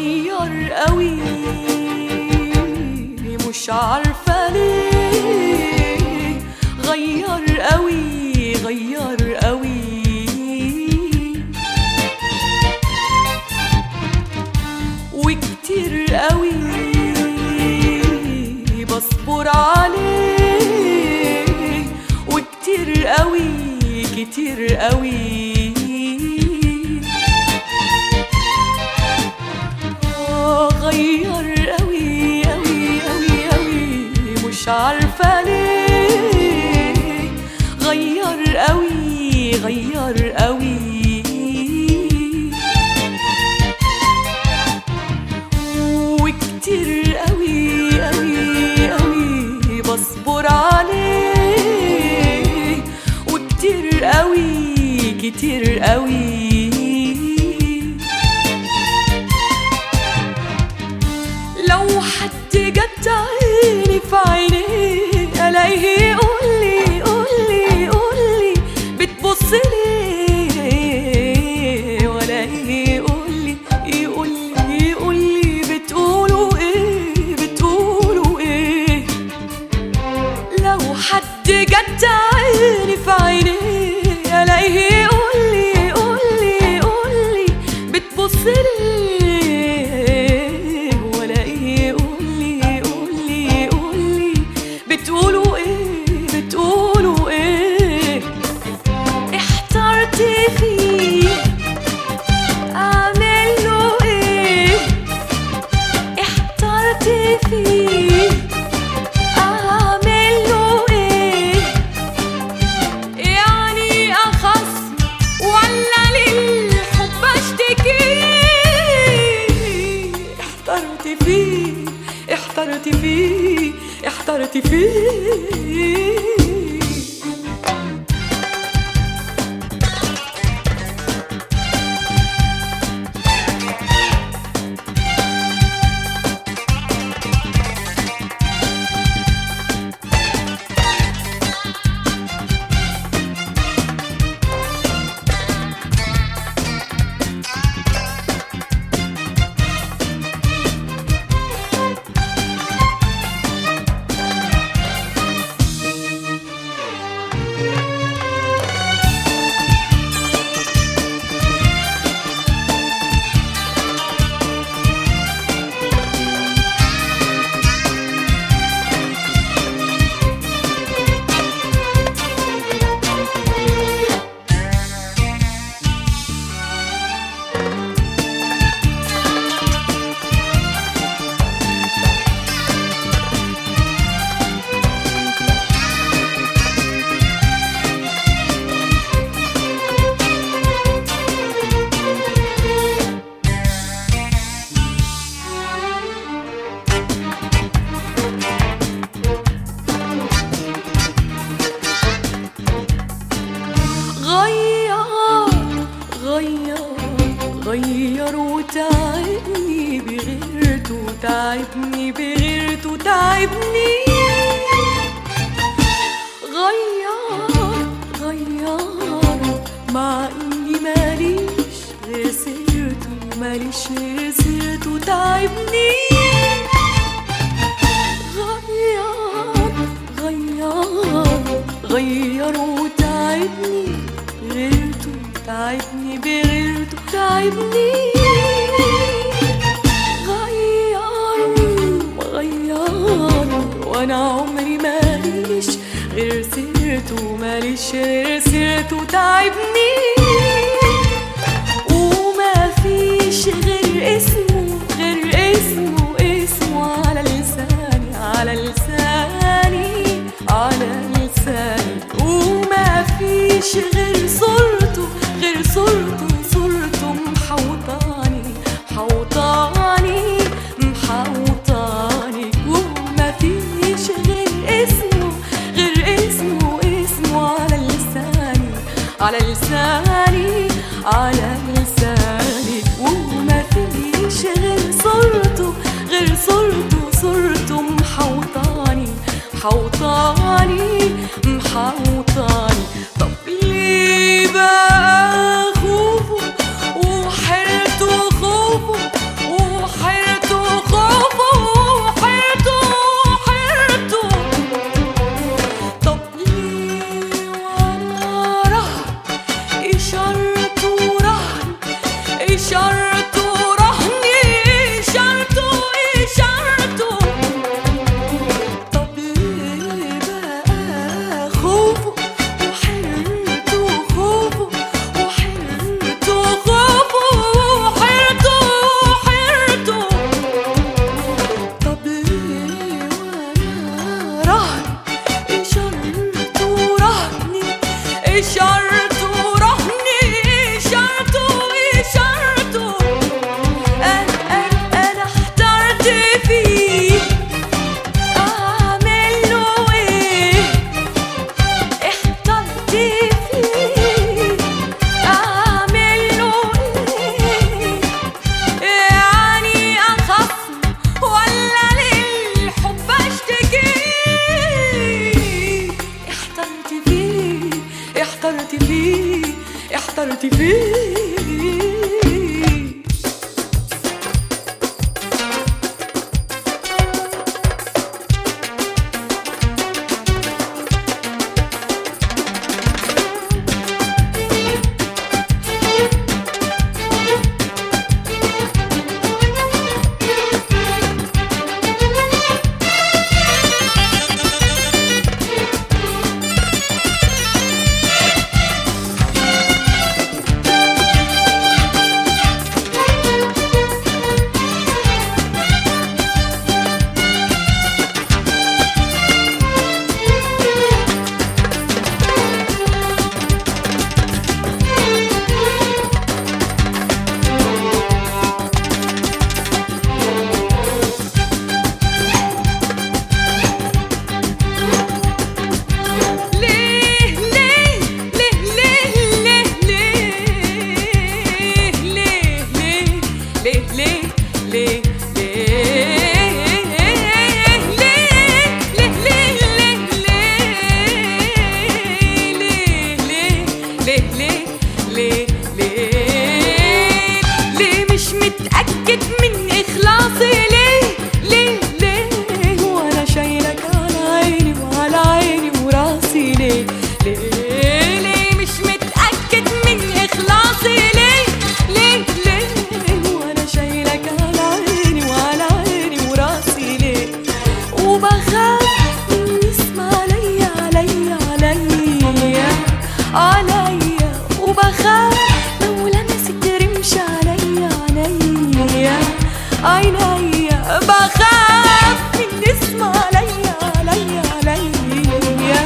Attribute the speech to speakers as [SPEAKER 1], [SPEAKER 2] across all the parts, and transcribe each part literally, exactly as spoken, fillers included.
[SPEAKER 1] غير قوي مش عارفة ليه، غير قوي غير قوي وكتير قوي بصبر عليه، وكتير قوي كتير قوي غير قوي قوي قوي قوي مش عارفة ليه، غير قوي غير قوي وكتير قوي قوي قوي بصبر عليه، وكتير قوي كتير قوي لو حد جت عيني في عينيه الاقيه يقولي يقولي يقولي بتبص ليه، والاقيه يقولي يقولي يقولي بتقولوا ايه بتقولوا ايه. لو حد جت عيني في عينيه الاقيه يقولي يقولي يقولي بتبص ليه، بتقولوا ايه بتقولوا ايه. احترت فيه اعمل له ايه، احترت فيه اعمل له ايه. يعني اخص ولا للحب اشتكي، احترت فيه احترت فيه احترت فيه. غير وتعبني بغيرته، تعبني بغيرته تعبني. غير غير مع اني ماليش غير سيرته، ماليش غير سيرته تعبني. غير غير غير وتعبني غيرته، تعبني بغيرته تعبني. غير غير وانا عمري ماليش غير سيرته، ماليش غير سيرته تعبني. وما فيش غير اسمه غير اسمه اسمه على لساني على لساني على لساني. وما فيش غير صورته غير صورته صورته محوطاني محوطاني محوطاني. وما فيش غير اسمه غير اسمه اسمه على لساني على لساني على لساني. وما فيش غير صورته غير صورته صورته محوطاني محوطاني محوطاني. طب ليه بقى خوفه وحيرته خوفه إشارته رهني إشارته إشارته. طب ليه بقى خوفه وحيرته خوفه وحيرته خوفه وحيرته وحيرته. طب ليه وأنا رهن إشارته رهني إشارته رهني إشارته إشارته. أنا أنا أنا احترت فيه أعمل له إيه؟ احترت فيه أعمل له إيه؟ يعني أخصم ولا للحب أشتكيه؟ احترت فيه احترت فيه احترت فيه. عينيا بخاف من اسم عليا عليا عليا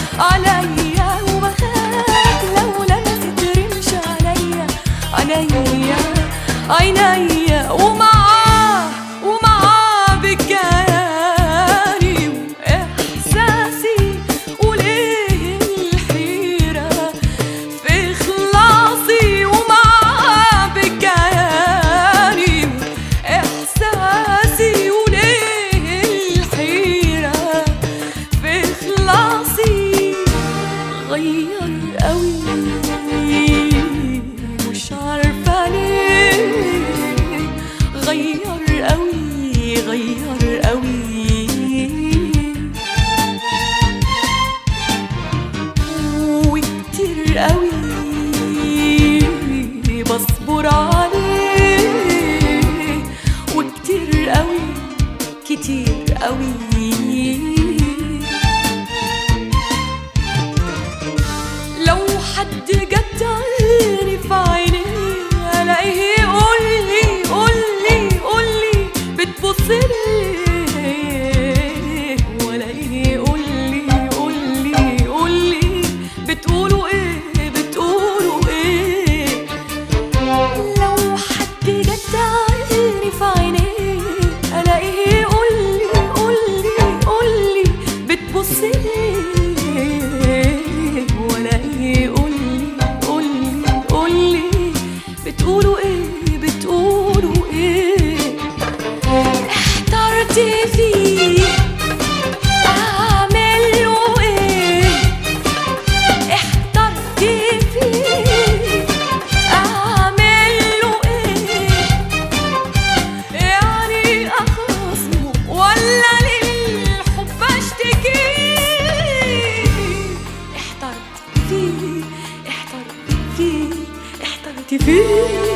[SPEAKER 1] عليا وبخاف لو لمست رمش عليا عينيا عينيا ومعاه ومعاه بكياني واحساسي وليه الحيرة في خلاصي ومعاه بكياني واحساسي وليه الحيرة في خلاصي. غير قوي مش عارفة ليه غير قوي غير قوي وكتير قوي بصبر عليه وكتير قوي كتير قوي. لو حد جد عيني في عيني الاقيه يقولي قولي قولي بتبصلي والاقيه يقولي قولي قولي بتقولوا ايه بتقولوا ايه. لو حد جد عيني في عيني الاقيه يقولي قولي قولي بتبصلي والاقيه يقولي قولي قولي بتقولوا ايه بتقولوا ايه. احترت فيه اعمل له ايه احترت فيه اعمل له ايه. يعني اخصمه ولا للحب اشتكيه. احترت فيه احترت فيه احترت فيه